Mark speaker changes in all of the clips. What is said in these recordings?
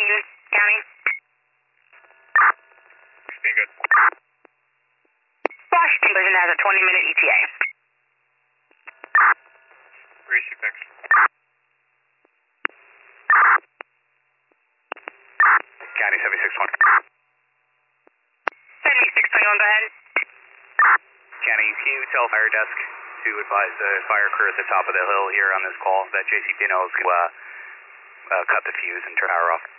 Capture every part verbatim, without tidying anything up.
Speaker 1: sixteen, County.
Speaker 2: sixteen, good.
Speaker 1: Washington Vision has a twenty minute E T A.
Speaker 2: Receive, thanks.
Speaker 3: County seventy-six twenty.
Speaker 1: seventy-six twenty-one, go ahead.
Speaker 3: County, can you tell fire desk to advise the fire crew at the top of the hill here on this call that J C P knows to uh, uh, cut the fuse and turn power off?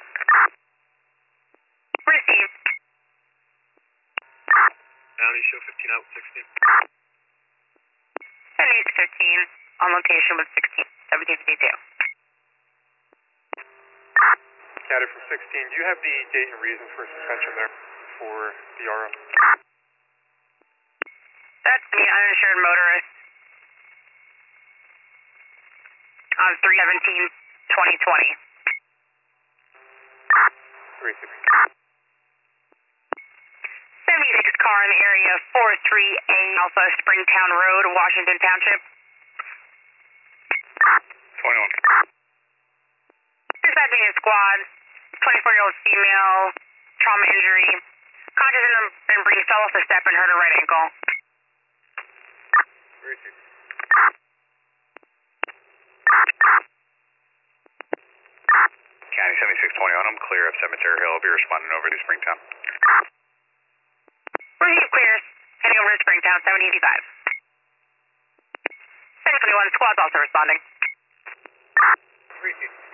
Speaker 1: Received.
Speaker 2: County, show fifteen out, sixteen.
Speaker 1: seventy-six fifteen, on location with sixteen, seventeen fifty-two.
Speaker 2: County from sixteen, do you have the date and reason for suspension there for the R O?
Speaker 1: That's the uninsured motorist on three seventeen twenty twenty.
Speaker 2: Receive.
Speaker 1: seventy-six car in the area, four three A Alpha Springtown Road, Washington Township.
Speaker 3: twenty-one.
Speaker 1: Dispatching a squad, twenty-four year old female, trauma injury, conscious and, and breathe, fell off the step and hurt her right ankle.
Speaker 2: Receive.
Speaker 3: County seventy-six twenty-one, I'm clear of Cemetery Hill. I'll be responding over to Springtown.
Speaker 1: Receive clears, heading over to Springtown, seven eighty-five. seven twenty-one, squad's also responding.
Speaker 2: Receive.